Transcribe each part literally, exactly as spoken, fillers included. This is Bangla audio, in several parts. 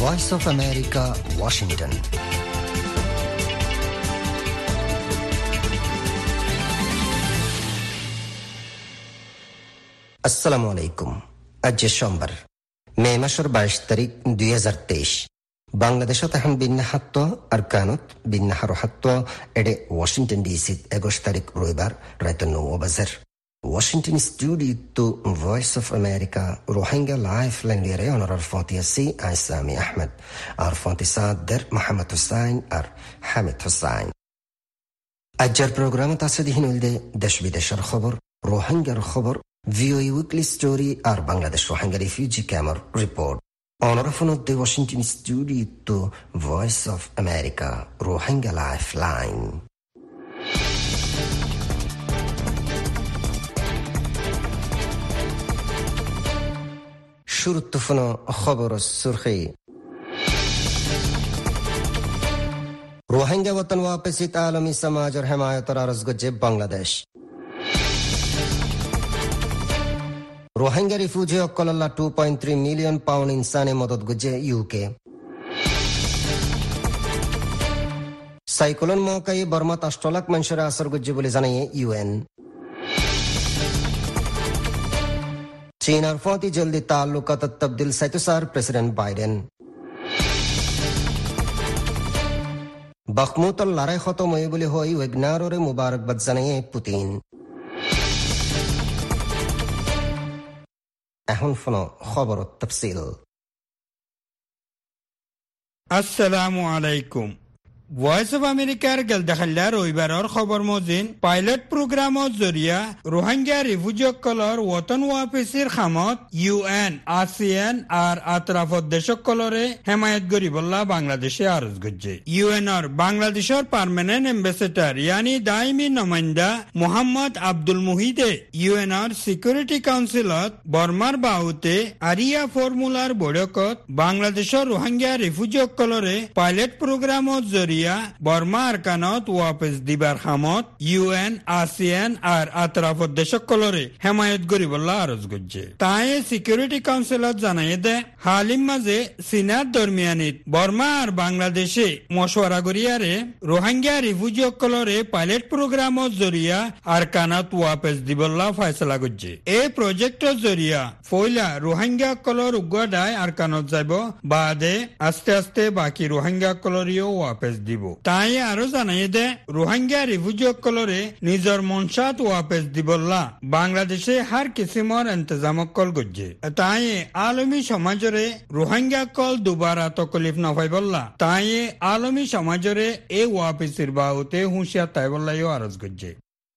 Voice of America, Washington. আসসালামু আলাইকুম। আজ সোমবার, মে মাসের বাইশ তারিখ দুই হাজার তেইশ। বাংলাদেশত এখন বিন্যাহাত্ত আর কানত বিন্যাহার হাত্ত এডে ওয়াশিংটন ডিসি একুশ তারিখ রবিবার রাত নৌ বাজার। ওয়াশিংটন স্টুডিও তো Voice of America Rohingya life line লিয়ারে অনরার ফতিয়াসি আইসামি আহমেদ আর ফতিসাদের মোহাম্মদ হুসাইন আর হামিদ হুসাইন। আজকের প্রোগ্রামত আছে দিহিন উলদে দেশ বিদেশের খবর, রোহিঙ্গার খবর, ভিওই উইকলি স্টোরি আর বাংলাদেশ রোহিঙ্গা রিফিউজি ক্যাম্পের রিপোর্ট। অনরাফনত দে ওয়াশিংটন স্টুডিও তো Voice of America Rohingya life line. শুরুত ফোনো খবর সুরখি। রোহিঙ্গা वतन वापसीत आलमी समाज और हिमायत और अर्ज गुज्जे बांग्लादेश। रोहिंग्या रिफ्यूजी अक्कलल्ला two point three million pound इंसानी मदद गुज्जे यूके। साइक्लोन मौका बर्मात अष्टलाख मंशर असर गुज्जे बोले जानिए यूएन। चीन और फौती जल्दी ताल्लुकात तब्दील सैतुसार प्रेसिडेंट बाइडेन। बखमुत और लड़ाई खत्म हुई बोले हुई वेगनार और मुबारकबाद जानिए पुतिन। এখন ফোনো খবর তফসিল। আসসালামু আলাইকুম। ভয়েস অফ আমেরিকার গেলদাখাল্লা রবিবারের খবর মজিন পাইলট প্রোগ্রামর জরিয়া রোহিঙ্গা রিফিউজিসকলর ওতন ওয়াপসির খামত ইউএন আসিয়ান আর আতরাফত দেশসকলরে হেমায়ত গরিবল্লা বাংলাদেশে আরজ গজ্জে। ইউএনর বাংলাদেশের পার্মানেন্ট এম্বাসেডর ইয়ানি দাইমি নমাইন্দা মোহাম্মদ আব্দুল মুহিদে ইউএনর সিকিউরিটি কাউন্সিলত বর্মার বাহুতে আরিয়া ফর্মুলার বৈঠকত বাংলাদেশের রোহিঙ্গা রিফিউজিসকলরে পাইলট প্রোগ্রামর জরিয়া বর্মা আরকানত ওয়াপস দিবার খামত ইউএন আসিয়ান আর আতরাফত দেশসকলরে হেমায়ত গরিবল্লা আরজ গজ্জে। তাই সিকিউরিটি কাউন্সিলত জানাই দে হালিম মাঝে সিনার দরমিয়ানিত বর্মা আর বাংলাদেশে মশওয়ারা গরিয়ারে রোহিঙ্গা রিফিউজিসকলরে পাইলট প্রোগ্রামত জরিয়া আরকানত ওয়াপস দিবল্লা ফয়সলা গজ্জে। এই প্রজেক্টর জরিয়া ফয়লা রোহিঙ্গা কলর উগ্রদায় আরকানত যাব, বাদে আস্তে আস্তে বাকি রোহিঙ্গা কলরিও ওয়াপস দিব। তাই আরো জানাই দে রোহিঙ্গা রিফিউজিসকলরে নিজর মনসাত ওয়াপস দিবল্লা বাংলাদেশে হার কিসিমর ইন্তজাম কল গজ্জে। তাই আলমী সমাজরে রোহিঙ্গা কল দুবারা তকলিফ নফাইবল্লা তাই আলমী সমাজরে এ ওয়াপসির বাহুতে হুঁশিয়ার তাইবল্লাইও আরজ গজ্জে।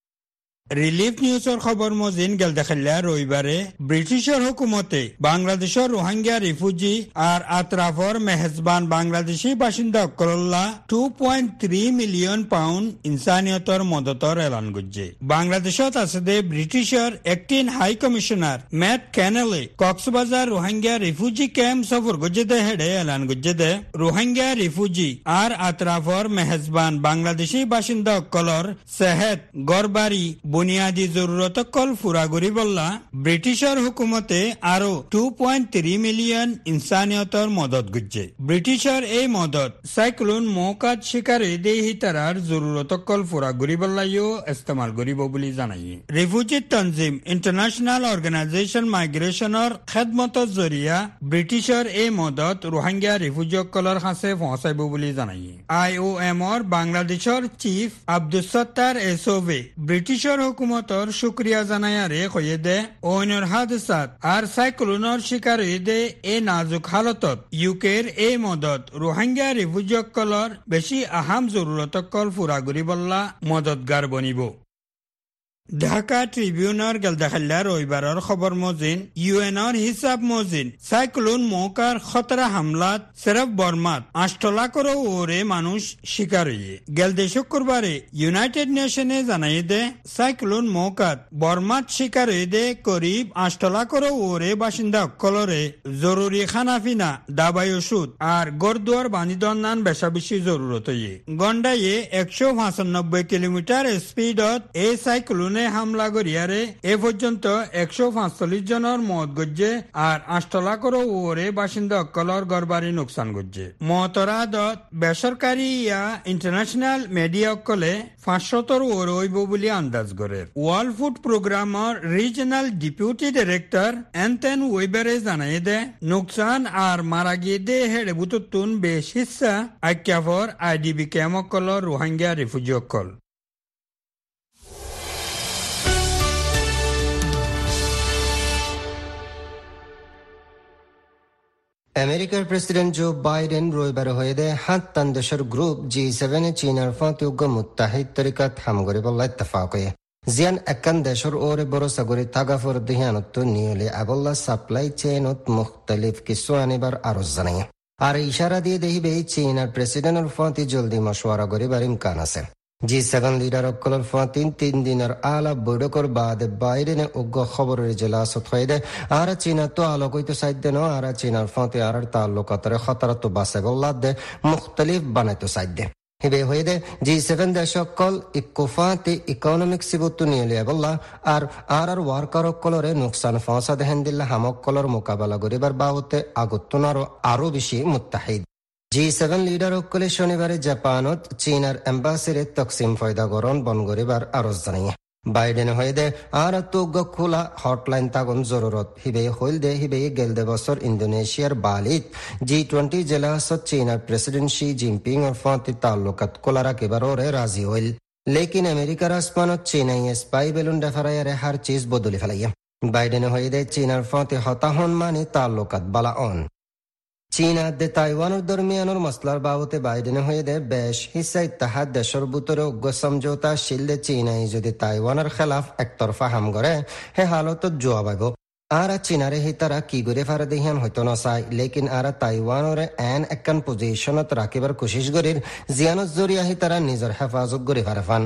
রিলিফ নিউজের খবর মজিন গেল দেখাল্লা রবিবারে ব্রিটিশের হুকুমতে বাংলাদেশের রোহিঙ্গা রিফিউজি আর আতরাফর মেহজবান বাংলাদেশি বাসিন্দা করল্লা two point three million pound ইনসানিয়তর মদতর এলান গজ্জে। বাংলাদেশত আছে দে ব্রিটিশের একটিন হাই কমিশনার ম্যাট ক্যানেলে কক্সবাজার রোহিঙ্গা রিফিউজি ক্যাম্প সফর গজ্জে দে হেডে এলান গজ্জে দে রোহিঙ্গা রিফিউজি আর আতরাফর মেহজবান বাংলাদেশি বাসিন্দা কলর সেহেত গড়বাড়ি বুনিয়াদী জরুরত কল ফুরাগুরি বললা ব্রিটিশের হুকুমতে আরো টু পয়েন্ট থ্রি মিলিয়ন ইনসানিয়তর মদত গুজছে। ব্রিটিশের এই মদত সাইক্লোন মৌকাত শিকারে দেহি তারার জরুরত কল ফুরাগুরি বললাইও ইস্তেমাল করিব বলে জানাই। রিফিউজি তনজিম ইন্টারন্যাশনাল অর্গানাইজেশন মাইগ্রেশনের খেদমতর জরিয়া ব্রিটিশের এই মদত রোহিঙ্গা রিফিউজিসকলর কাছে পৌঁছাইব বলে জানাই। আই ও এমর বাংলাদেশের চিফ আব্দুল সত্তার এসোভে ব্রিটিশের হুকুমতর শুক্রিয়া জানায়ারে কয়ে দে ওইনর হাদসাত আর সাইক্লোনের শিকার হয়ে দে এ নাজুক হালতত ইউকের এই মদত রোহিঙ্গা রিফিউজিসকলর বেশি আহাম জরুরত কল ফুরাগুরি বল্লা মদতগার বনিব। ঢাকা ট্রিবিউনার গেলদাখাল্লা রবিবারের খবর মজিন ইউএনর হিসাব মজিন সাইক্লোন মৌকার খতরা হামলাত সেরফ বর্মাত আষ্ট লাখের ওরে মানুষ শিকার হয়ে গেলদে শুক্রবারে ইউনাইটেড নেশনে জানাই দে সাইক্লোন মৌকাত বর্মাত শিকার হয়ে দে করিব আষ্ট লাখের ওরে বাসিন্দা অকলরে জরুরি খানাফিনা দাবাই ওষুধ আর গড়দুয়ার বানিদন নান বেশা বেশি জরুরত হয়ে গন্ডাইয়ে একশো পঁচানব্বই কিলোমিটার স্পিডত এই সাইক্লোন ড্রোনে হামলা করিয়ারে এ পর্যন্ত একশো পাঁচচল্লিশ জনের মত গজ্জে আর আষ্টলা করো ওরে বাসিন্দা অকলর গড়বাড়ি নোকসান গজ্জে মতরাদত বেসরকারি ইয়া ইন্টারন্যাশনাল মিডিয়া অকলে পাঁচশতর ওর হইব বলে আন্দাজ করে ওয়ার্ল্ড ফুড প্রোগ্রামর রিজনাল ডেপুটি ডাইরেক্টর এনতেন ওয়েবারে জানাই দে নোকসান আর মারা গিয়ে দে হেড়ে বুতুন বেশ হিস্সা আক্যাফর আইডিবি ক্যামকলর রোহিঙ্গা রিফিউজি অকল আমেরিকার প্রেসিডেন্ট জো বাইডেন রবিবার হয়ে দেয় হাত তান দেশের গ্রুপ জি সেভেনে চীনের ফাঁতিউগ্য মুত্তাহিদ তরিকাত হামগরি বল্লা ইত্তেফাক হয়ে জিয়ান একান দেশের ওরে বড় সাগরি থাগাফর দিহানত নিয়লে আবল্লা সাপ্লাই চেইনত মুখতালিফ কিছু আনিবার আরজ জানাই আর ইশারা দিয়ে দেখিবে চীনের প্রেসিডেন্টের ফাঁতি জলদি মশওয়ারা করিবার ইমকান আছে জি সেভেন লিডার অকলর ফাঁতিন তিন দিনের আলা বৈঠকর বাদে বাইডেনে উগ্র খবরের জেলাসত হয়ে দেয় আর চীনা তো আলোক হইতে সাইড ন আর চীনার ফাঁতি আর তাল্লুকাতরে খতরা তো বাসে বল্লাদ দে মুখতালিফ বানাইতো সাইড দে হিবে হয়ে দে জি সেভেন দেশ অকল ইকোফাতে ইকোনমিক সিবুত নিয়ে বললা আর আর আর ওয়ার্কার অকলরে নোকসান ফাঁসা দেহেন দিল্লা হামকলর মোকাবেলা করিবার বাবতে আগত্তনারও আরো বেশি মুত্তাহিদ জি সেভেন লিডার অকলে শনিবারে জাপানত চীনার এম্বাসিরে তকসিম ফয়দা গরণ বন করিবার আরজ জানাই বাইডেন হয়ে দে আর তুগ্গ খোলা হটলাইন তাগন জরুরত হিবে হইল দে হিবে গেল দে বছর ইন্দোনেশিয়ার বালিত জি টোয়েন্টি জেলাসত চীনার প্রেসিডেন্ট শি জিনপিং আর ফাঁতি তাল্লুকাত কোলা রাখিবার ওরে রাজি হইল লেকিন আমেরিকার আসমানত চীনাই স্পাই বেলুন ডেফারাইয়ারে হার চিজ বদলি ফেলাইয়া বাইডেন হয়ে দে চীনার ফাঁতি হতাহন মানে তাল্লুকাত বালা অন চীনা দে তাইওয়ানের দরমিয়ানোর মসলার বাবতে বাইডেনে হয়ে দে বেশ হিসা ইত্তাহাদ দেশের বুতরে উগ্র সমঝোতা শিলদে চীনাই যদি তাইওয়ানের খেলাফ একতরফা হাম করে হে হালতত জোয়া পাইব আর চীনারে হি তারা কি করে ফারে দেহিয়ান হইতো নচাই লেকিন আর তাইওয়ানরে এন একান পজিশনত রাখিবার কোশিশ করির জিয়ানত জরিয়া হি তারা নিজের হেফাজত করে ফারে ফান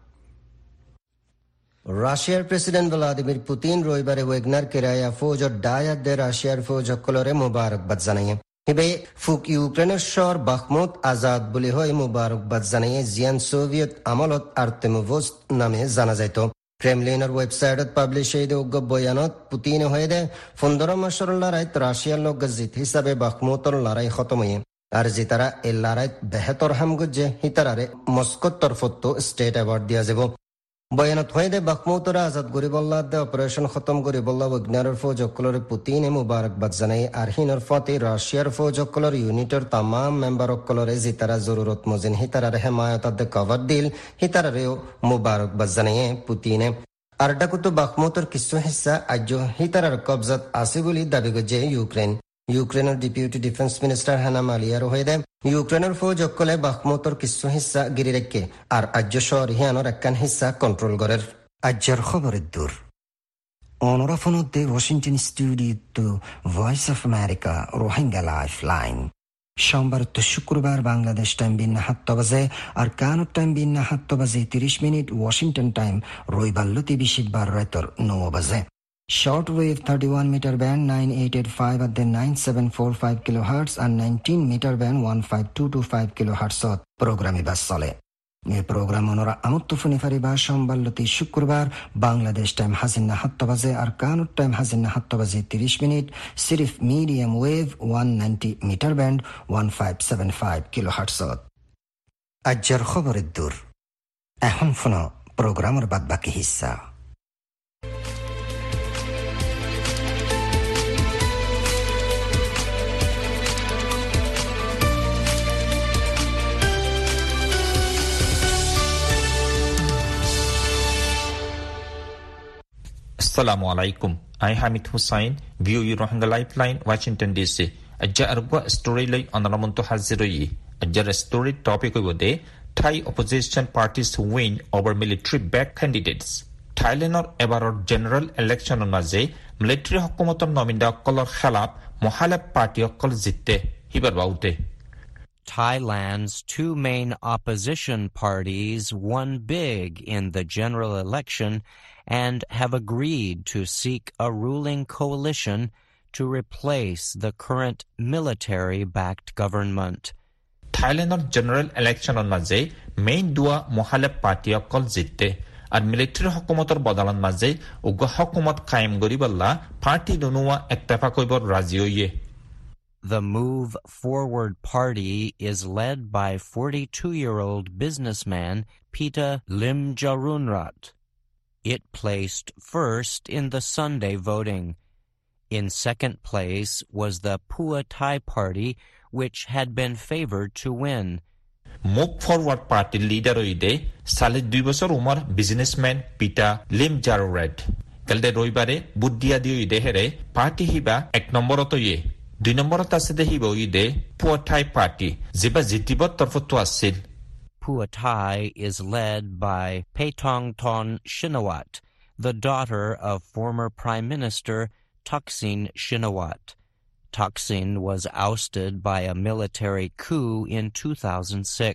রাশিয়ার প্রেসিডেন্ট ভ্লাদিমির পুতিন রবিবারে ওয়েগনার কেরায়া ফৌজ ও ডায়াত দে রাশিয়ার ফৌজ অকলরে মুবারকবাদ জানাইয়ে হিবে ফুক ইউক্রেনের শহর বাখমুত আজাদ বলি হয় মুবারকবাদ জানাইয়ে জিয়ান সোভিয়েত আমলত আর্তেমোভস্ক নামে জানা যাইত ক্রেমলিনের ওয়েবসাইটত পাবলিশ হয়ে দে উগ্র বয়ানত পুতিন হয়ে দে পনেরো মাসের লড়াইত রাশিয়ার লোক জিত হিসাবে বাখমুতর লড়াই খতম হয়ে আর জিতারা এই লড়াইত বেহতর হামগুজে হিতারারে মস্কোর তরফত স্টেট অ্যাওয়ার্ড দিয়া যাব বয়ানত হয়ে দে বাখমুতরা আজাদ গরিবল্লা দে অপারেশন খতম গরিবল্লা উগ্নারের ফৌজ অকলরে পুতিনে মুবারকবাদ জানাই আর হিনর ফতে রাশিয়ার ফৌজ অকলর ইউনিটের তামাম মেম্বার অকলরে জিতারা জরুরত মজিন হিতারারে হেমায়ত দে কভার দিল হিতারারেও মুবারকবাদ জানাইয়ে পুতিনে আর ডাকুতো বাখমুতর কিছু হিস্সা আজ হিতারার কবজাত আছে বলে দাবি করছে ইউক্রেন ইউক্রেনের ডেপুটি ডিফেন্স মিনিস্টার হানা মালিয়ার হয়ে দেয় ইউক্রেনের ফৌজ অকলে বাখমুতর কিছু হিস্সা গিরি রেখে আর আজ্য শহর হিয়ানোর একখান হিস্সা কন্ট্রোল করের আজ্যের খবরের দূর অনরাফনতে Washington studio Voice of America Rohingya life line সোমবার তো শুক্রবার বাংলাদেশ টাইম বিন্না সাত বাজে আর কানুর টাইম বিন্না সাত বাজে তিরিশ মিনিট ওয়াশিংটন টাইম রবিবার লতি বিশিবার রাতর নয় বাজে Shortwave thirty-one meter band nine eight eight five at the nine seven four five kilohertz and nineteen meter band one five two two five kilohertz programi bas chole এই প্রোগ্রাম ওনারা আমত্তফুনি ফারিবা সোমবারলতি শুক্রবার বাংলাদেশ টাইম হাজিন্না সাত বাজে আর কানুর টাইম হাজিন্না সাত বাজে তিরিশ মিনিট সিরিফ medium wave one ninety metre band one five seven five kilohertz আজ্জার খবরের দূর এখন ফোন প্রোগ্রামের বাদ বাকি হিস্সা Assalamu alaikum. I Hamid Hussain, view you Rohingya Lifeline, Washington D C. Ajja argwa story lay onalamonto haziroi. Ajja story topic of the Thai opposition parties to win over military-backed candidates. Thailand or ever general election on Maze, military hukumaton nominda color khalap, Mohalab party of Kol Zitte, Hibar Baute. Thailand's two main opposition parties won big in the general election and have agreed to seek a ruling coalition to replace the current military-backed government. Thailand's general election on Maze, main dua Mohalab party of Kol Zitte, আর মিলিটারি হকুমতৰ বদলান মাজে উগ্ৰ হকুমত কায়েম কৰিবলা পাৰ্টি দুনুৱা একটাফা কইবৰ ৰাজি হইয়ে The Move Forward Party is led by forty-two-year-old businessman Pita Limjarunrat. It placed first in the Sunday voting. In second place was the Phua Thai Party, which had been favored to win. Move Forward Party leader oide sale দুই বছর Umar businessman Pita Limjarunrat. Kalde roibare buddia di oide here party hiba এক নম্বরত ইয়ে দুই নম্বরত আছে দে হিবা ওইদে Phua Thai Party জিবা জিতিবত তরফতো আছিল Phua Thai is led by Paetong Ton Shinawat, the daughter of former Prime Minister Thaksin Shinawat. Thaksin was ousted by a military coup in two thousand six.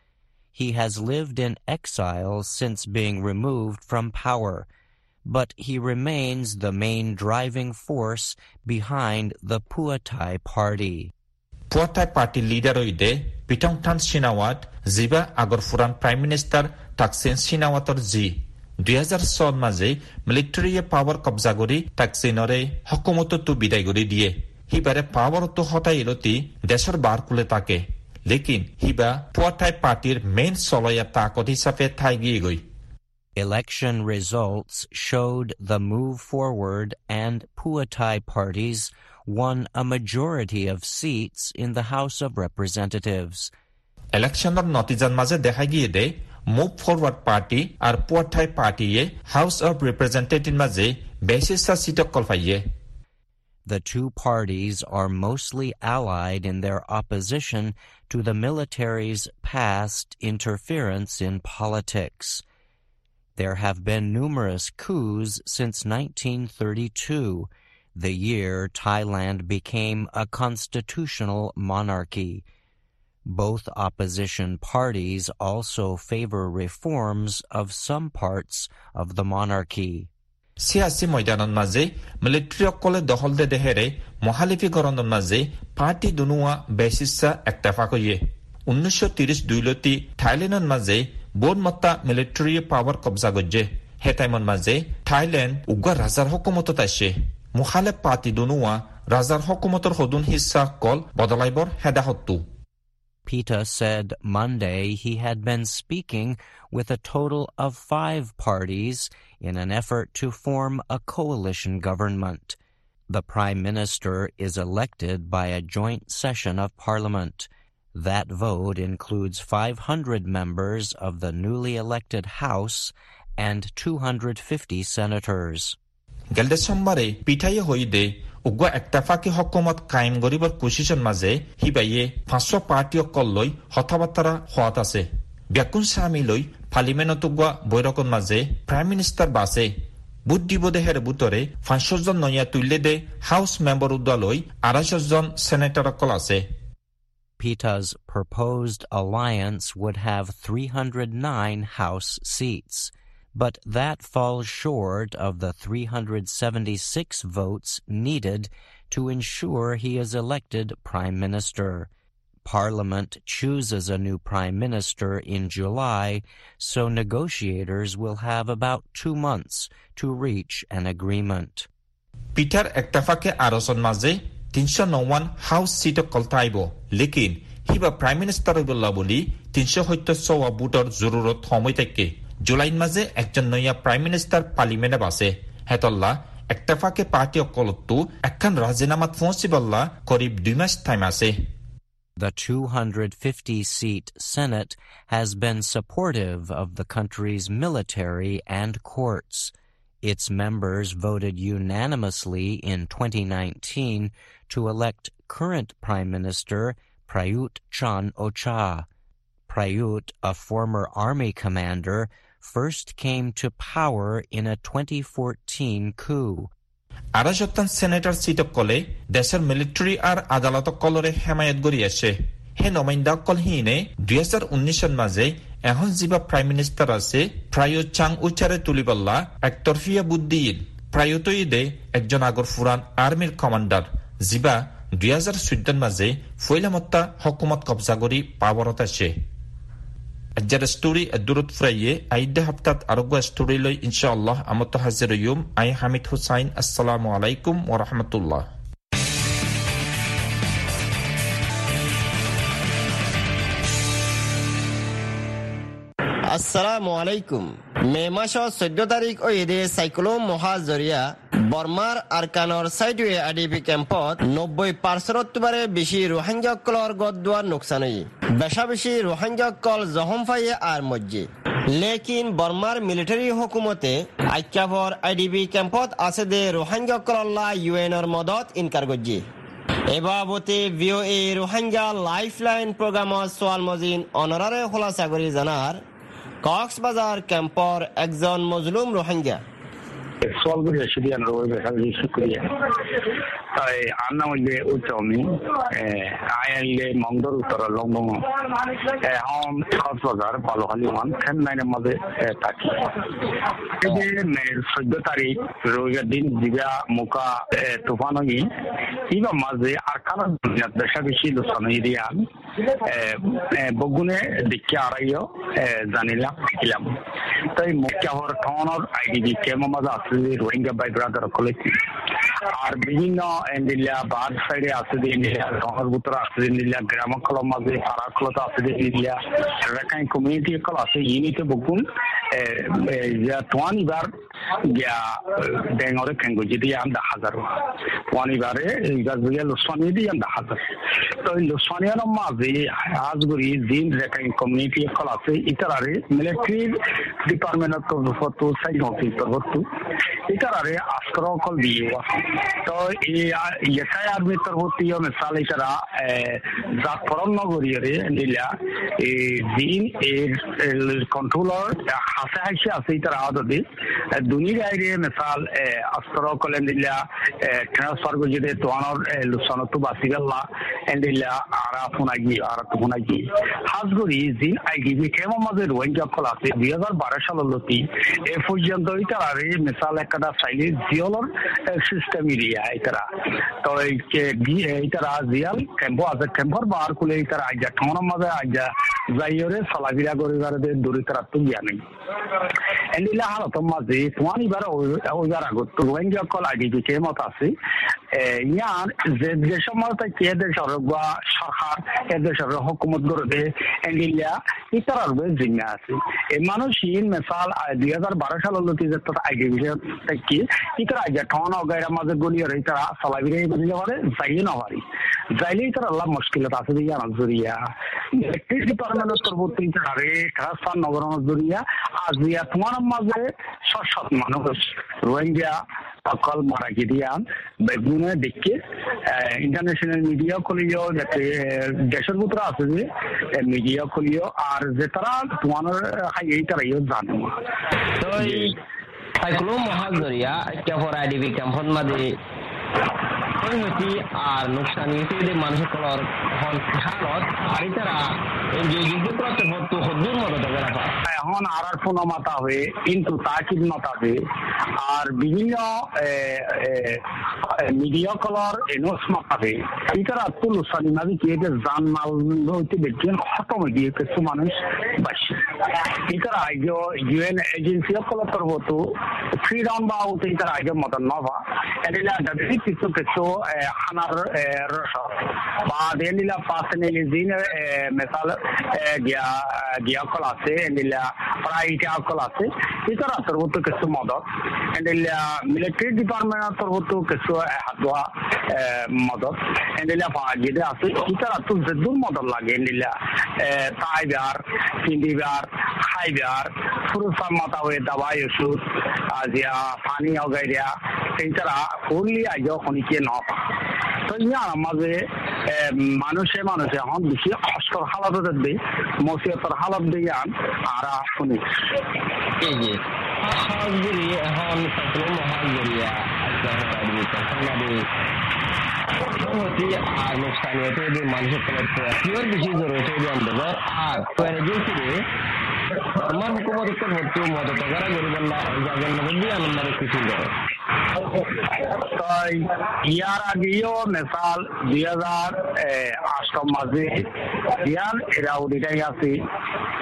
He has lived in exile since being removed from power, but he remains the main driving force behind the Phua Thai Party. Phua Thai Party leader oide Paetong Ton Shinawat jiba agor furan Prime Minister Thaksin Shinawator ji দুই হাজাৰ ছয় মাঝে মিলিটারিয়ে পাওয়ার কবজা করি Thaksinore হকুমতো তো বিদায় করে দিয়ে হিবারে পাওয়ার তো হটাই এলতি দেশের বার কুলে তাকে লেকিন হিবা Phua Thai পার্টির মেইন সলয়া তাকত হিসাবে থাই গিয়ে গই Election results showed the Move Forward and Phua Thai parties won a majority of seats in the House of Representatives. Electioner নতিজান মাঝে দেখা গিয়ে দে Move Forward Party R Phua Thai Party A House of Representatives মাঝে বেশিসা সিট কলফাইয়ে The two parties are mostly allied in their opposition to the military's past interference in politics. There have been numerous coups since nineteen thirty-two, the year Thailand became a constitutional monarchy. Both opposition parties also favor reforms of some parts of the monarchy. সিয়াসি ময়দানৰ মাজে মিলিটাৰীসকলে দখল দে দেহেৰে মহালিফীকৰণৰ মাজে পাৰ্টি দুনুৱা বেছিসা একটাফা কইয়ে উনিশশো ত্ৰিশ দুইলতি থাইলেণ্ডৰ মাজে বোন মতা মিলিটাৰীয়ে পাৱাৰ কবজা গজে হে টাইমৰ মাজে থাইলেণ্ড উগ্ৰ ৰাজাৰ হুকুমতত আছে মুখালিফ পাৰ্টি দুনুৱা ৰাজাৰ হুকুমতৰ হদুন হিস্সা কল বদলাইবৰ হেদাহতু Pita said Monday he had been speaking with a total of five parties in an effort to form a coalition government. The Prime Minister is elected by a joint session of Parliament. That vote includes five hundred members of the newly elected House and two hundred fifty senators. গেলদে সোমবারে পিঠাইয়ে হইদে উগ্ৰ একটাফাকি হকুমত কায়েম কৰিবৰ কোশিশৰ মাজে হিবাইয়ে পাঁচশ পাৰ্টিসকল লৈ হঠাবাৰ্তা হোৱাত আছে ব্যাকুণ স্বামী লৈ পাৰ্লিমেণ্টত উগ্ৰ বৈঠকৰ মাজে প্ৰাইম মিনিষ্টাৰ বাছে বুট দিব দেহেৰ বুটৰে পাঁচশজন নয়া তুলিলে দে হাউচ মেম্বাৰ উদ্দালৈ আঢ়াইশজন সেনেটৰসকল আছে Pita's proposed alliance would have three hundred nine House seats, but that falls short of the three hundred seventy-six votes needed to ensure he is elected Prime Minister. Parliament chooses a new Prime Minister in July, so negotiators will have about two months to reach an agreement. Peter Ektafake Aroson Maze, তিনশো নয় House seat koltaibo, lekin hiba Prime Minister hoibolla boli তিনশো সত্তৰ বুটৰ জৰুৰত সময় থাকে জুলাইৰ মাজে একজন নয়া প্ৰাইম মিনিষ্টাৰ পাৰ্লিমেণ্টে বাছে হেতল্লা একটাফাকে পাৰ্টি অকলতো এখন ৰাজিনামাত পৌঁছিবল্লা করিব দুই মাস টাইম আছে The two hundred fifty seat Senate has been supportive of the country's military and courts. Its members voted unanimously in twenty nineteen to elect current Prime Minister Prayut Chan-o-cha. Prayut, a former army commander, first came to power in a twenty fourteen coup. আড়াইশটান সেনেটর সিটকলে দেশের মিলিটারি আর আদালতকলরে হেমায়ত গড়ি আছে হে নমাইন্দাকল হিনে দুই হাজার উনিশের মাঝে এখন যিবা প্রাইম মিনিস্টার আছে প্রায়ুত চাং উচারে তুলিবল্লা একতরফিয়া বুদ্ধিল প্রায়তই দে একজন আগর ফুরান আর্মির কমান্ডার যিবা দুই হাজার চৈধ্যর মাঝে ফৈলামত্তা হকুমত কবজা করি পাওয়ারত আছে Ajar story adurut fraye aida haftat arugwa story loy insyaallah amatu hazir yum ay Hamid Hussain. Assalamu alaikum warahmatullah. আসসালামু আলাইকুম। মে মাসের চৈধ্য তারিখ ওইদে সাইক্লোন মহাজরিয়া বর্মার আরকানর সাইডওয়ে আইডিপি ক্যাম্পত নব্বই পার্সেন্টবারে বেশি রোহিঙ্গাসকলৰ গদুয়ার নোকসান হই বেশা বেশি রোহিঙ্গাসকল জহম ফাইয়ে আর মজ্জে লেকিন বর্মার মিলিটারি হুকুমতে আইক্যাভর আইডিপি ক্যাম্পত আছে দে রোহিঙ্গাসকলল্লা ইউএনর মদত ইনকার গজ্জে এ বাবতে ভিওএ রোহিঙ্গা লাইফলাইন প্রোগ্রামত সোয়াল মজিন অনারারে খোলাসা করি জানার কক্সবাজার ক্যাম্পর একজন মজলুম রোহিঙ্গা সোয়ালগুলি সিরিয়ান রোয় বেশি শুক্রিয়া তাই আন্না হইলে উচ্চমি আইলে মংদর উত্তর লংদং এখন কক্সবাজার বালুখালী ওয়ান খেন নাইনের মাঝে থাকি এই যে মেয়ের চোদ্দ তারিখ রোজার দিন জিগা মুখা তুফান হই ইবা মাঝে আর কারণ বেশা বেশি লোকসান এরিয়ান বগুনে দেখে আড়াইও জানিলাম শিখিলাম তাই মুখ্যাহর ঠনের আইডিবি কেমন মাঝে আছে রোহিঙ্গা বাই ব্রাদার কলেছি আর বিভিন্ন এন্ডিলিয়া বাদ সাইডে আছে ইন্ডিয়া ঠনের ভিতরে আছে ইন্ডিয়া গ্রামাঞ্চল মাঝে পাড়াকলতা আছে ইন্ডিয়া রেখাই কমিউনিটি কল আছে ইউনিটে বগুন তোয়ানিবার গিয়া ডেঙ্গরে খেঙ্গুজি দিয়ে আমরা হাজার তোয়ানিবারে লোসমানি দিয়ে আমরা হাজার তো এই লোসমানিয়ার মাঝে আজগুড়ি জিন রেখাই কমিউনিটি কল আছে ইতারারে মিলিটারি ডিপার্টমেন্টের তরফত সাইড অফিস তরফত ইতারারে আস্ত্র কল দিয়ে তো এই এসআই আর্মির তরফত মিসাল ইতারা জাফরন নগরীরে নিলা এই জিন এর কন্ট্রোলার হাসে হাসে আছে ইতারা আদতে দুনির আইরে মিসাল আস্ত্র কলে নিলা ট্রান্সফার গজিতে তোয়ানোর লুসানতো বাসি গেলা এন্ডিলা আরা ফোনাগি আরা তো ফোনাগি হাজগুড়ি জিন আইডিবি কেমন মাঝে রোহিঙ্গা কল আছে দুই হাজার বারো সালতি এ পর্যন্ত ইতারারে মিসাল একটা চাইলে জিয়লর সিস্টেম এরিয়া ইতারা তো ইতারা জিয়াল ক্যাম্প আছে ক্যাম্পর বার খুলে ইতারা আইজা ঠনের মাঝে আইজা যাইরে চলাফেরা করিবারে দূরে তারা তো জ্ঞান নেই এন্ডিলা হালত মাঝে তোয়ানিবার ওইবার আগত রোহিঙ্গা কল আইডিবি কেমত আছে ইয়ার যে যে সময় থেকে এদের সরকার সরকার এদের সরকার হুকুমত করবে এন্ডিলা ইতারার জিম্মা আছে এই মানুষই মিসাল দুই হাজার বারো সালের যে আইডিবি থেকে ইতারা আইজা ঠন গাইরা মাঝে গলিয়ে ইতারা চলাফেরা বুঝতে পারে যাইয়ে না পারি যাইলে ইতারা আল্লাহ মুশকিলত আছে দিয়া নজরিয়া ইলেকট্রিক ডিপার্টমেন্টের তরফত ইতারে ট্রান্সফার নগর নজরিয়া আজ ইয়া তোমার মাঝে সৎ মানুষ রোহিঙ্গা সকল মারা গিয়ে বেগুনে দেখে ইন্টারন্যাশনাল মিডিয়া খুলিও যাতে দেশের ভিতরে আছে যে মিডিয়া খুলিও আর যে তারা তোমার এই তারাইও জানো তো এই সাইক্লোন মহাজরিয়া ক্যাম্পর আইডিবি ক্যাম্পন মাঝে হয়েছি আর নোকসান হয়েছে মানুষের কলর হালত আর তারা যে যুদ্ধ করতে হতো হদ্দুর মতো এখন আর আর ফোন মাতা হয়ে কিন্তু তাকিদ মাতাবে আর বিভিন্ন মিডিয়া কলর এনোস মাতাবে ইতারা তো লোকসানি মাঝে কি জান মাল হইতে দেখছেন খতম হয়ে গিয়ে কিছু মানুষ বাসি ইতারা আগে ইউএন এজেন্সি কলর তরফত ফ্রি রাউন্ড বা উঠে ইতারা আগে মতন নভা এদিলা ডাবি কিছু কিছু খানার রস বা দেনিলা পার্সোনালি জিন মিসাল গিয়া গিয়া কল আছে এদিলা প্রায় ইটা কল আছে ইতারা তরফত কিছু মদত এদিলা মিলিটারি ডিপার্টমেন্টের তরফত কিছু হাতোয়া মদত এদিলা যেটা আছে ইতারা তো যেদুর মদত লাগে এদিলা তাইবার কিন্দিবার খাইবার ফুরুসা মাতা হয়ে দাবাই ওষুধ আজিয়া পানি অগাইয়া ইতারা ফুললি আইজ খনিকে ন তো ইয়ার মাঝে মানুষে মানুষে এখন বেশি কষ্টর হালত দেখবে মসিয়তর হালত দিয়ে আর শুনি এই যে এখন মহাজরিয়া আর নোকসানিয়তে মানুষের পিওর বেশি জরুরি আর আমার হুকুমত ভর্তি মদত করা গরিবাল্লা যাদের মধ্যে আনন্দ কিছু তাই ইয়ার আগেও মিসাল দুই হাজার আট মাঝে ইয়ার এরা ওদিটাই আছে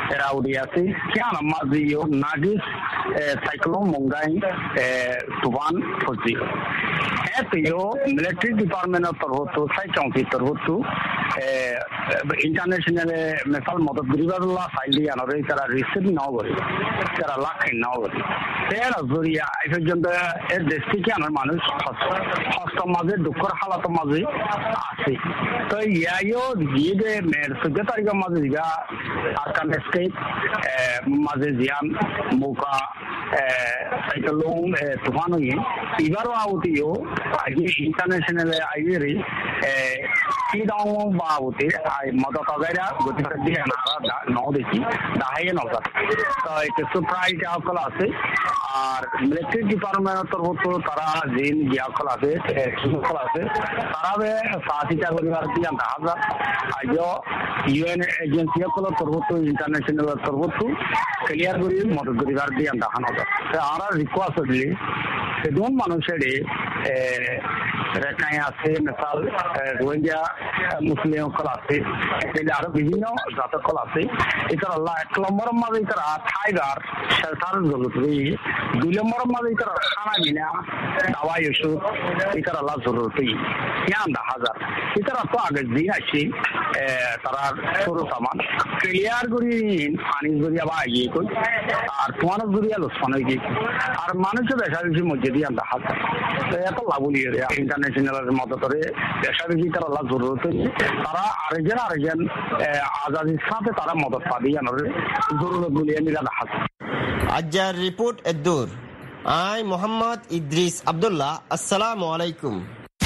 Raudi ase kiana maziyo nagis cyclone mongai tufan fuji etiyo military department of tarhoto sai county tarhoto international mesal modab gribarullah faili anore kara receive now gori kara lakhin now gori tera zuriya ejonda er district anar manush hasta maze dukkor halat maze ase to yayo yede mer sujja tariga maze diga arkan state maze zian muka cyclone tufan hoye ibaro autiyo agi international airi Sidang baute, I Motokagara, good day and Arada, no, the key, the high and other. So it's a surprise of classes, our military department of Toronto, Tara, Zin, Yakalase, classes, Tarawe, Sasita, University and Haza, Ayo, U N agency of Toronto, International Toronto, Clear Guri, Motogrivardi and the Hanover. The Ara requestedly, they don't manage Rekaya say Nepal, Rohingya Muslim classe, they are বিভিন্ন জাত classe. এটা আল্লাহ এক নম্বর মাঝে তারা টাইগার সরকার জরুরি দুই নম্বর মাঝে তারা খানা বিনা দাওয়াই ওষুধ এটা আল্লাহ জরুরি ইয়ান দা হাজার এটা তো আগে দিন আছে তারা ছোট সামান ক্লিয়ার করি পানি জরিয়া বা ইয়ে কই আর তোমার জরিয়া লোকসান হয়ে গেছে আর মানুষের দেশাদেশি মধ্যে দিয়ে দা হাজার তো এত লাভলি ইন্টারন্যাশনাল মতো করে দেশাদেশি তারা আল্লাহ জরুরি তারা আরেকজন আরেকজন আজাদির সাথে তারা মদত পাবে জানার জরুরত গুলিয়ে নিলা হাত আজ্জার রিপোর্ট এদ্দুর আই মোহাম্মদ ইদ্রিস আব্দুল্লাহ আসসালামু আলাইকুম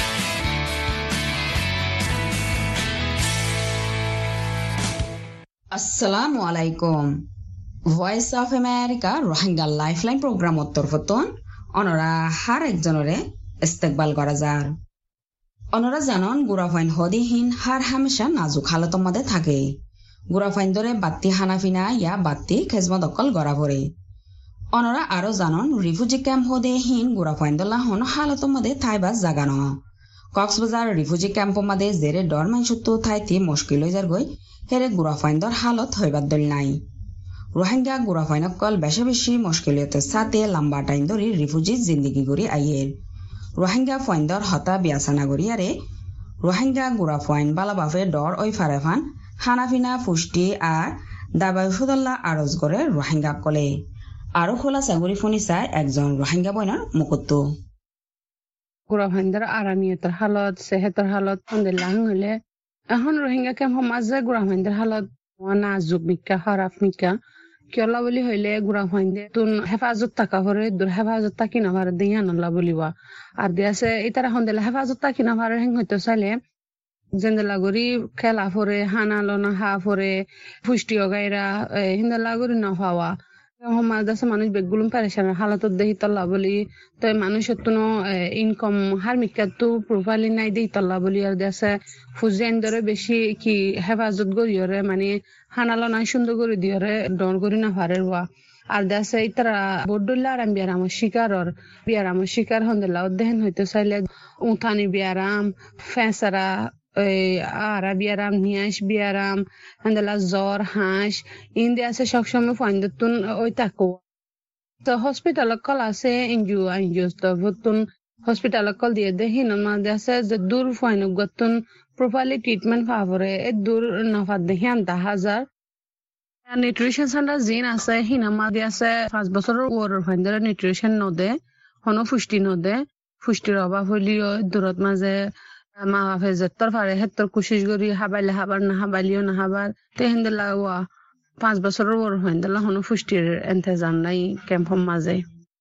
আসসালামু আলাইকুম Voice of America Rohingya lifeline programme তরফতন অনরা হার একজনরে ইস্তেকবাল করা যার অনরা জানন গুড়াফাইন হদিহীন হার হামেশা নাজুক হালতর মধ্যে থাকে গুড়াফাইন ধরে বাত্তি হানাফিনা ইয়া বাত্তি খেজমত অকল গড়া ভরে অনরা আরো জানন রিফিউজি ক্যাম্প হদিহীন গুড়াফাইন দলাহন হালতর মধ্যে থাইবাস জাগানো কক্সবাজার রিফিউজি ক্যাম্পর মধ্যে জেরে ডর মাইসুত্তু থাইতি মুশকিল হয়ে যার গই হেরে গুড়াফাইন্দর হালত হইবার দল নাই রোহিঙ্গা গুড়াফাইন অকল বেশি বেশি মুশকিলিয়তের সাথে লম্বা টাইম ধরে রিফিউজি জিন্দিগি গড়ি আইয়ের রোহিঙ্গা ফয়েন্দর হতা বিয়াসানা গড়িয়ারে রোহিঙ্গা গুড়া ফয়েন বালাবাফে ডর ওই ফারেফান হানাফিনা ফুষ্টি আর দাবাই সুদল্লা আরজ করে রোহিঙ্গা কলে আরো খোলা সাগরি ফনিসায় একজন রোহিঙ্গা বইনার মুকুত্তু গুড়া ফয়েন্দর আরামিয়তর হালত সেহেতর হালত আলহামদুলিল্লাহ হইলে এখন রোহিঙ্গা ক্যাম্প মাঝে গুড়া ফয়েন্দর হালত নাজুক মিকা খারাপ মিকা কিয়লা বলি হইলে গুড়া ফাইন্দে তুন হেফাজত থাকা হরে দূর হেফাজত থাকি না ভারে দিয়া নল্লা বলিবা আর দিয়াছে ইতার এখন দিলে হেফাজত থাকি না ভারে হেং হইতে চাইলে জেন্দেলা গরি খেলা ফরে হানা লনা হা ফরে পুষ্টি গাইরা হিন্দেলা গরি না হওয়া সমাজ আছে মানুষ বেগুলুম পেরেশানের হালাতত দেহি তল্লা বলি তো মানুষের তো ইনকাম হার মিকার তো প্রোফাইলি নাই দেহি তল্লা বলি আর দেশে ফুজেন ধরে বেশি কি হেফাজত গরিয়রে মানে হানালো নাই সুন্দর করে দিয়রে ডর করি না পারে ওয়া আর দেশে ইতারা বড্ডুল্লা আরাম বিয়ারাম শিকারর বিয়ারাম শিকার হন্দেলা দেহেন হইতে চাইলে উঠানি বিয়ারাম ফেঁসারা আরা বিয়ারাম নিয়াস বিয়ারাম হন্দেলা জ্বর হাঁস ইন্দি আছে সবসময় ফাইন্দতুন ওই তাকো তো হসপিটাল কল আছে এনজিও এনজিও তবতুন হসপিটাল কল দিয়ে দেহি না দেশে যে দূর ফাইন গতুন প্রপারলি ট্রিটমেন্ট পাবরে এ দূর নফাত দেহিয়ান দা হাজার নিউট্রিশন সেন্টার জিন আছে হিনামা দিয়ে আছে পাঁচ বছরের ওর ফাইন্দরে নিউট্রিশন নদে হনো পুষ্টি নদে পুষ্টির অভাব হইলিও দূরত মাঝে মা বাপে যেতর পারে হেতর কোশিশ করি হাবাইলে হাবার না হাবাইলিও না হাবার তে হেন্দেলা ওয়া পাঁচ বছরের ওর হেন্দেলা হনো পুষ্টির এন্তেজাম নাই ক্যাম্পর মাঝে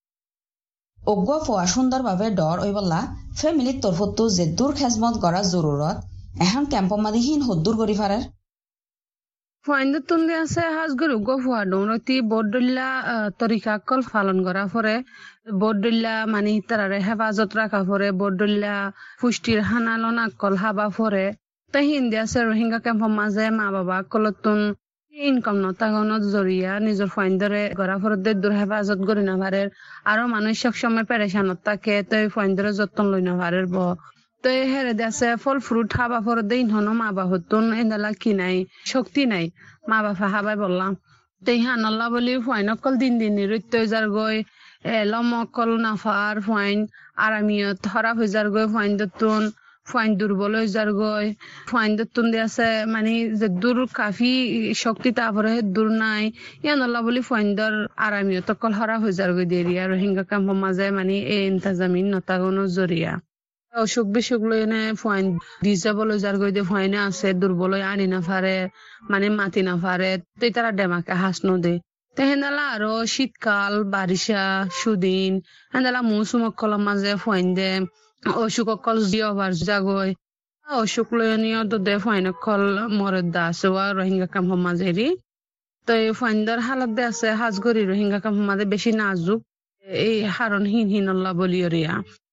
অজ্ঞ ফোয়া সুন্দরভাবে ডর ওইবল্লা ফ্যামিলির তরফতো যে দূর খেজমত করা জরুরত এখন ক্যাম্পর মাদিহীন হদ্দুর করি ফারার ফাইন্দর তুন্দে আছে হাজগুর অজ্ঞ ফোয়া ডৌনতি বড্ডল্লা তরিকা কল পালন করা পরে বড্ডল্লা মানে তারারে হেফাজত রাখা পরে বড্ডল্লা পুষ্টির হানালনা কল হাবা পরে তাই হিন্দি আছে রোহিঙ্গা ক্যাম্পর মাঝে মা বাবা কলতুন ইনকাম নতাগনত জরিয়া নিজের ফাইন্দরে গড়া ফরদের দূর হেফাজত করি না পারে আরো মানুষ সবসময় পেরেশানত থাকে তো ফাইন্দরে যত্ন লই না পারে ব তো হেরে দেশে ফল ফ্রুট হাবা ফরদে ইনহনো মা বাবা হতুন এনালা কি নাই শক্তি নাই মা বাবা হাবাই বললাম তেহান আল্লাহ বলি ফাইন অকল দিন দিন নিরুত্য যার গই লম অকল নাফার ফাইন আরামিয়ত হরা হইজার গই ফাইন দতুন ফাইন দুর্বল হইজার গই ফাইন দতুন দিয়ে আছে মানে যে দূর কাফি শক্তি তারপরে দূর নাই ইয়ান আল্লাহ বলি ফাইন দর আরামিয়ত অকল হরা হইজার গই দেরিয়া রোহিঙ্গা ক্যাম্প মাঝে মানে এই ইন্তাজামিন নতাগনো জরিয়া অসুখ বিসুখ লই এনে ফাইন ডিজেবল যার গই দে ফাইনে আছে দুর্বল আনি না পারে মানে মাতি না পারে তুই তারা ডেমাকে হাস নদে তেহেনালা আরো শীতকাল বারিশা সুদিন হেনালা মৌসুম অকলের মাঝে ফাইন দে অসুখ অকল জিয়বার জাগই অসুখ লই নিয়ে তো দে ফাইন অকল মরে দা আছে রোহিঙ্গা ক্যাম্প মাঝেরি তো এই ফাইনদার হালত দে আছে হাজগরি রোহিঙ্গা ক্যাম্প মাঝে বেশি নাজুক এই হারণ হিন হিন আল্লাহ বলিয়রিয়া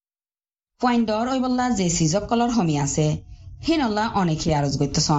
ফাইন্ডর ওইবল্লা যে সিজক কলর হমি আছে হিনল্লা অনেকে আরজ গইতেছন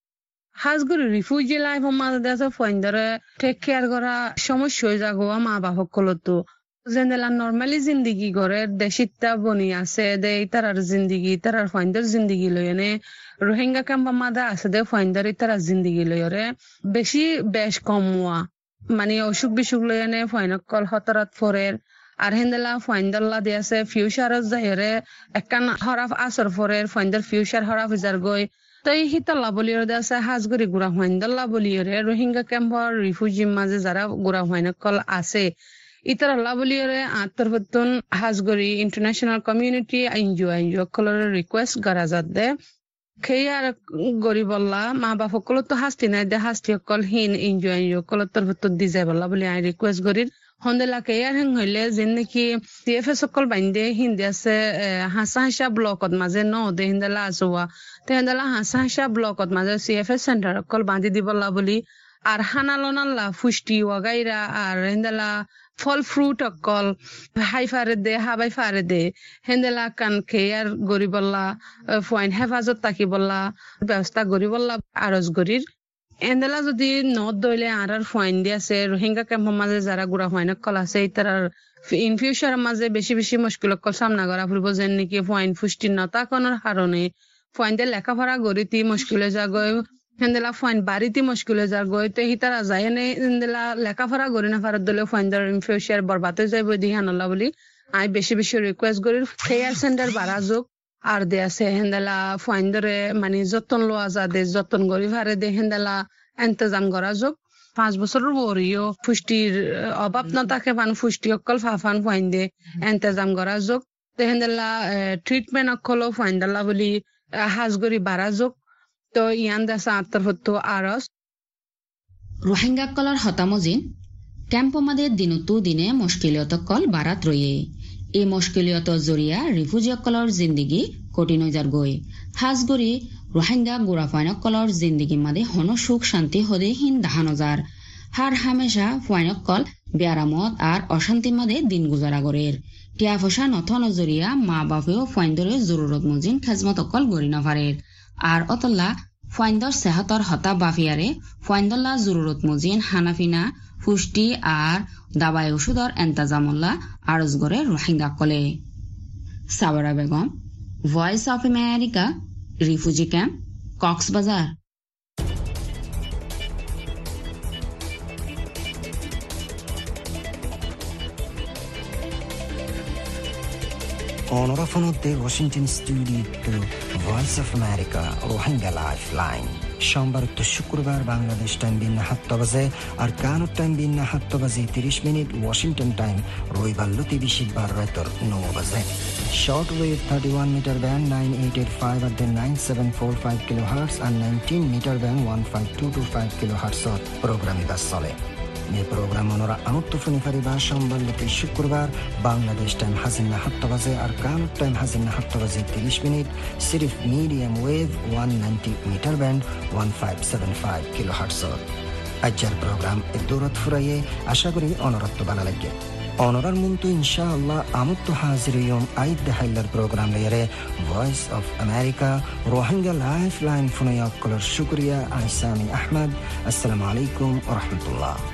হাজগুড়ি রিফিউজি লাইফ মাঝে আছে ফাইন্ডরে টেক কেয়ার করা সমস্যা হয়ে যাগো মা বাপক কলতো জেনেলা নর্মালি জিন্দিগি করে দেশিতা বনি আছে দে তারার জিন্দিগি তারার ফাইন্ডর জিন্দিগি লয়নে রোহিঙ্গা ক্যাম্প মাদা আছে দে ফাইন্ডর তারার জিন্দিগি লয়রে বেশি বেশ কমওয়া মানে অসুখ বিসুখ লয়নে ফাইনক কল হতরাত ফরের আর হেন্দেলা ফাইন্দাল্লা দিয়ে আছে ফিউচার যাইরে একান হরাফ আসর ফরের ফাইন্দার ফিউচার হরাফ যার গই তাই হিতাল্লা বলিয়র দিয়ে আছে হাজগরি গুড়া ফাইন্দাল্লা বলিয়রে রোহিঙ্গা ক্যাম্পর রিফিউজি মাঝে যারা গুড়া ফাইনকল আছে ইতার আল্লাহ বলিয়রে আত্মরবর্তন হাজগরি ইন্টারন্যাশনাল কমিউনিটি এনজিও এনজিও কলর রিকোয়েস্ট করা যাত দে সেই আর গরিবল্লা মা বাপ সকল তো হাস্তি নাই দে হাস্তি অকল হিন এনজিও এনজিও কলর তরফতন দি যায় বল্লা বলি আই রিকোয়েস্ট করি হন্দেলাকে ইয়ার হেং হইলে যেন নাকি সি এফ এ সকল বাইন্দে হিন্দি আছে হাসা হাসা ব্লকত মাঝে ন দে হিন্দেলা আছোয়া তে হিন্দেলা হাসা হাসা ব্লকত মাঝে সি এফ এ সেন্টার অকল বাঁধি দিবলা বলি আর হানালনাল্লা ফুষ্টি ওয়াগাইরা আর হিন্দেলা ফল ফ্রুট অকল হাই ফারে দে হাবাই ফারে দে হেন্দেলা কান খেয়ার গরিবল্লা ফাইন হেফাজত তাকি বললা ব্যবস্থা গরিবল্লা আরজ গরির এন্দেলা যদি নদ দইলে আর আর ফাইন দিয়ে আছে রোহিঙ্গা ক্যাম্পের মাঝে যারা গুড়া ফাইন কল আছে তার ইন ফিউচারের মাঝে বেশি বেশি মুশকিল কল সামনা করা ফুরব যেন নাকি ফাইন ফুষ্টি নতা কোনোর কারণে ফাইন দিয়ে লেখাপড়া গড়িতে মুশকিলে যাগয় হেন্দেলা ফাইন বাড়িতে মুশকিলে যাগয় তো হিতারা যায় এনে হেন্দেলা লেখাপড়া গড়ি না ফারত দিলে ফাইন দেওয়ার ইন ফিউচার বরবাদ হয়ে যাইব দিকে আনলা বলি আমি বেশি বেশি রিকোয়েস্ট করি কেয়ার সেন্টার বাড়া যোগ আর দে আছে হেন্দেলা ফাইন ধরে মানে যতন লোয়া যা দে যতন গড়ি ফারে দে হেন্দেলা এন্তজাম করা যোগ পাঁচ বছরের পরেও পুষ্টির অভাব না থাকে পান পুষ্টি অকল ফাফান ফাইন দে এন্তজাম করা যোগ হেন্দেলা ট্রিটমেন্ট অকলও ফাইন দালা বলি হাজগরি বাড়া যোগ তো ইয়ান দেশা আত্মহত্য আরস রোহিঙ্গা কলর হতামজিন ক্যাম্প মাদে দিনতো দিনে মুশকিলিয়ত কল বারাত রয়ে এই মুশকিলিয়ত জরিয়া রিফিউজি কলর জিন্দিগি কঠিন হয়ে যার গই হাজগরি রোহিঙ্গা গোড়া ফাইনক কলর জিন্দিগি মাদে হন সুখ শান্তি হদে হিন দাহানো যার হার হামেশা ফাইনক কল বেয়ারামত আর অশান্তি মাদে দিন গুজারা গরের টিয়া ফসা নথন জরিয়া মা বাপেও ফাইন্দরে জরুরত মজিন খেজমত অকল গরি নভারের আর অতল্লা ফাইন্দর সেহতর হতা বাফিয়ারে ফাইন্দল্লা জরুরত মজিন হানাফিনা পুষ্টি আর দাবাই ওষুধর এন্তাজামুল্লা আরজ গরে রোহিঙ্গা কলে Sabra Begum Voice of America refugee camp Cox's Bazar অনরাফনতে Washington studio Voice of America Rohingya life line সোমবার তো শুক্রবার বাংলাদেশ টাইম বিন্না সাত বাজে আর কানুর টাইম বিন্না সাত বাজে তিরিশ মিনিট ওয়াশিংটন টাইম রবিবার লতি বিশিবার রাতর নয় বাজে short wave thirty one metre band nine eight eight five আর then nine seven four five kilohertz আর nineteen metre band one five two two five kilo হার্টসত প্রোগ্রামে বাস চলে এই প্রোগ্রাম ওনারা আমত্ত ফুনিফারিবা সোমবার লতি শুক্রবার বাংলাদেশ টাইম হাজিনা সাত বাজে আর কানুর টাইম হাজিনা সাত বাজে তিরিশ মিনিট সিরিফ medium wave one ninety metre band one five seven five kilo হার্টসত আজ্জার প্রোগ্রাম দৌরত ফুরাইয়ে আশা করি অনরত্ব বানা লাগে অনরার মন্তু ইনশাআল্লাহ আমত্ত হাজিরিয়ম আইদ দেহাইলার প্রোগ্রাম লেয়ারে Voice of America Rohingya life line ফুনাইয়া কলর শুক্রিয়া আইসামি আহমদ আসসালামু আলাইকুম ওয়া রাহমাতুল্লাহ